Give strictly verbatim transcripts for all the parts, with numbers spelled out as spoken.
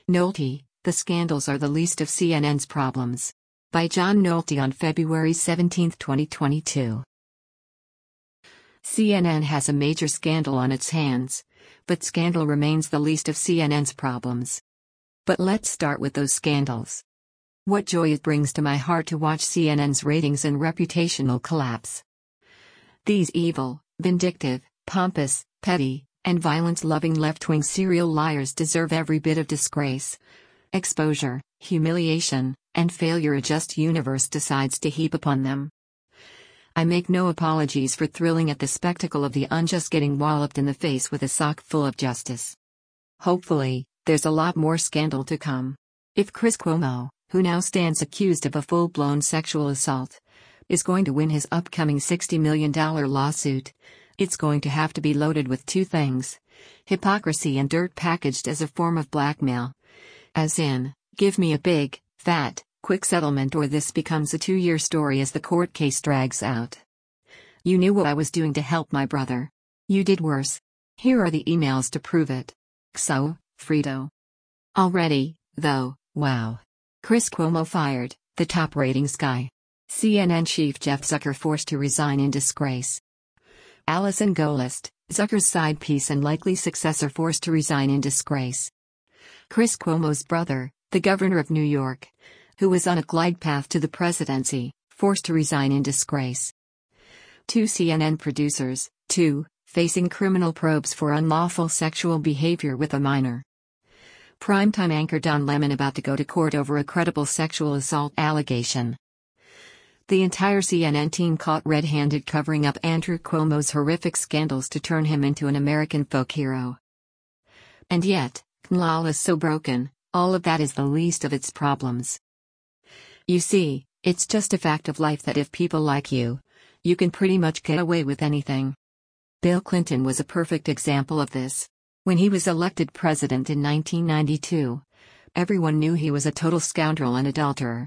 Nolte, The Scandals Are the Least of C N N's Problems. By John Nolte on February seventeenth, twenty twenty-two. C N N has a major scandal on its hands, but scandal remains the least of C N N's problems. But let's start with those scandals. What joy it brings to my heart to watch C N N's ratings and reputational collapse. These evil, vindictive, pompous, petty, and violence-loving left-wing serial liars deserve every bit of disgrace, exposure, humiliation, and failure a just universe decides to heap upon them. I make no apologies for thrilling at the spectacle of the unjust getting walloped in the face with a sock full of justice. Hopefully, there's a lot more scandal to come. If Chris Cuomo, who now stands accused of a full-blown sexual assault, is going to win his upcoming sixty million dollars lawsuit, it's going to have to be loaded with two things: hypocrisy and dirt packaged as a form of blackmail. As in, give me a big, fat, quick settlement or this becomes a two-year story as the court case drags out. You knew what I was doing to help my brother. You did worse. Here are the emails to prove it. So, Frito. Already, though, wow. Chris Cuomo fired, the top ratings guy. C N N chief Jeff Zucker forced to resign in disgrace. Allison Gollust, Zucker's side piece and likely successor, forced to resign in disgrace. Chris Cuomo's brother, the governor of New York, who was on a glide path to the presidency, forced to resign in disgrace. Two C N N producers, two, facing criminal probes for unlawful sexual behavior with a minor. Primetime anchor Don Lemon about to go to court over a credible sexual assault allegation. The entire C N N team caught red-handed covering up Andrew Cuomo's horrific scandals to turn him into an American folk hero. And yet, C N L L is so broken, all of that is the least of its problems. You see, it's just a fact of life that if people like you, you can pretty much get away with anything. Bill Clinton was a perfect example of this. When he was elected president in nineteen ninety-two, everyone knew he was a total scoundrel and adulterer.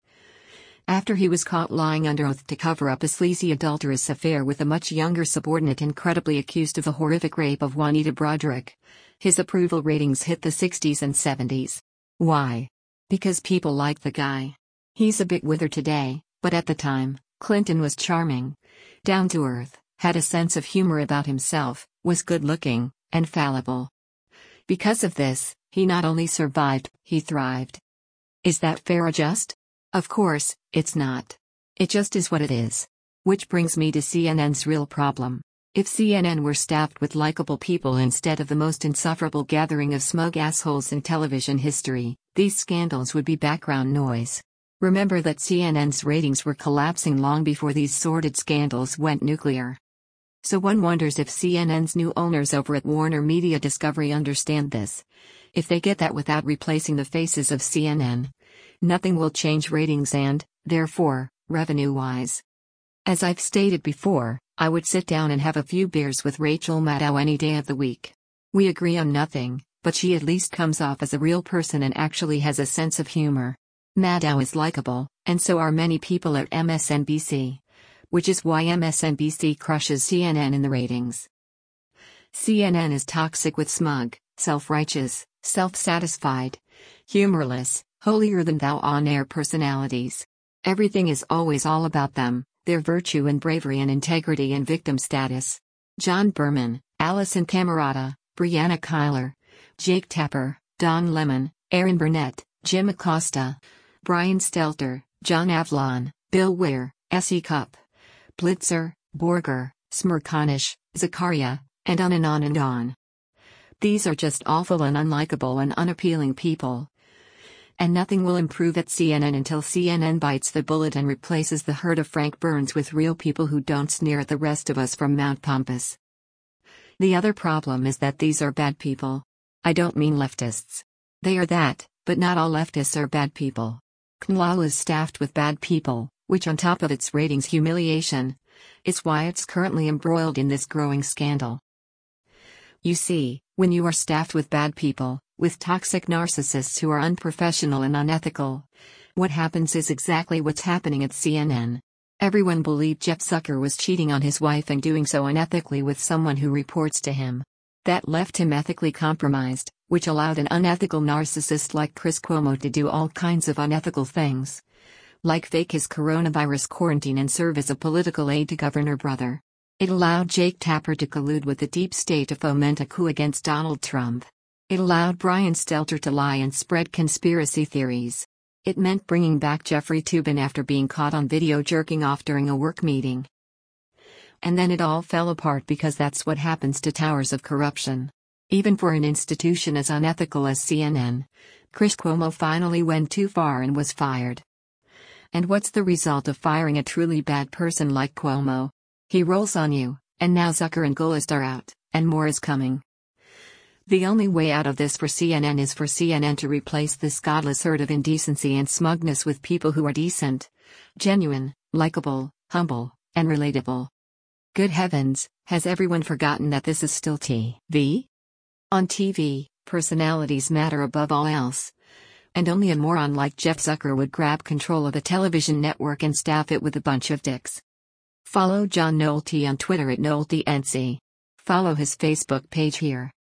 After he was caught lying under oath to cover up a sleazy adulterous affair with a much younger subordinate incredibly accused of the horrific rape of Juanita Broaddrick, his approval ratings hit the sixties and seventies. Why? Because people like the guy. He's a bit withered today, but at the time, Clinton was charming, down to earth, had a sense of humor about himself, was good-looking, and fallible. Because of this, he not only survived, he thrived. Is that fair or just? Of course, it's not. It just is what it is. Which brings me to C N N's real problem. If C N N were staffed with likable people instead of the most insufferable gathering of smug assholes in television history, these scandals would be background noise. Remember that C N N's ratings were collapsing long before these sordid scandals went nuclear. So one wonders if C N N's new owners over at Warner Media Discovery understand this. If they get that without replacing the faces of C N N, nothing will change ratings and, therefore, revenue-wise. As I've stated before, I would sit down and have a few beers with Rachel Maddow any day of the week. We agree on nothing, but she at least comes off as a real person and actually has a sense of humor. Maddow is likable, and so are many people at M S N B C. Which is why M S N B C crushes C N N in the ratings. C N N is toxic with smug, self-righteous, self-satisfied, humorless, holier-than-thou on-air personalities. Everything is always all about them, their virtue and bravery and integrity and victim status. John Berman, Allison Camerata, Brianna Keilar, Jake Tapper, Don Lemon, Erin Burnett, Jim Acosta, Brian Stelter, John Avlon, Bill Weir, S E Cupp, Blitzer, Borger, Smirkanish, Zakaria, and on and on and on. These are just awful and unlikable and unappealing people. And nothing will improve at C N N until C N N bites the bullet and replaces the herd of Frank Burns with real people who don't sneer at the rest of us from Mount Pompous. The other problem is that these are bad people. I don't mean leftists. They are that, but not all leftists are bad people. C N L L is staffed with bad people, which on top of its ratings humiliation, is why it's currently embroiled in this growing scandal. You see, when you are staffed with bad people, with toxic narcissists who are unprofessional and unethical, what happens is exactly what's happening at C N N. Everyone believed Jeff Zucker was cheating on his wife and doing so unethically with someone who reports to him. That left him ethically compromised, which allowed an unethical narcissist like Chris Cuomo to do all kinds of unethical things, like fake his coronavirus quarantine and serve as a political aide to Governor Brother. It allowed Jake Tapper to collude with the deep state to foment a coup against Donald Trump. It allowed Brian Stelter to lie and spread conspiracy theories. It meant bringing back Jeffrey Toobin after being caught on video jerking off during a work meeting. And then it all fell apart because that's what happens to towers of corruption. Even for an institution as unethical as C N N, Chris Cuomo finally went too far and was fired. And what's the result of firing a truly bad person like Cuomo? He rolls on you, and now Zucker and Gollust are out, and more is coming. The only way out of this for C N N is for C N N to replace this godless herd of indecency and smugness with people who are decent, genuine, likable, humble, and relatable. Good heavens, has everyone forgotten that this is still T V? On T V, personalities matter above all else. And only a moron like Jeff Zucker would grab control of a television network and staff it with a bunch of dicks. Follow John Nolte on Twitter at NolteNC. Follow his Facebook page here.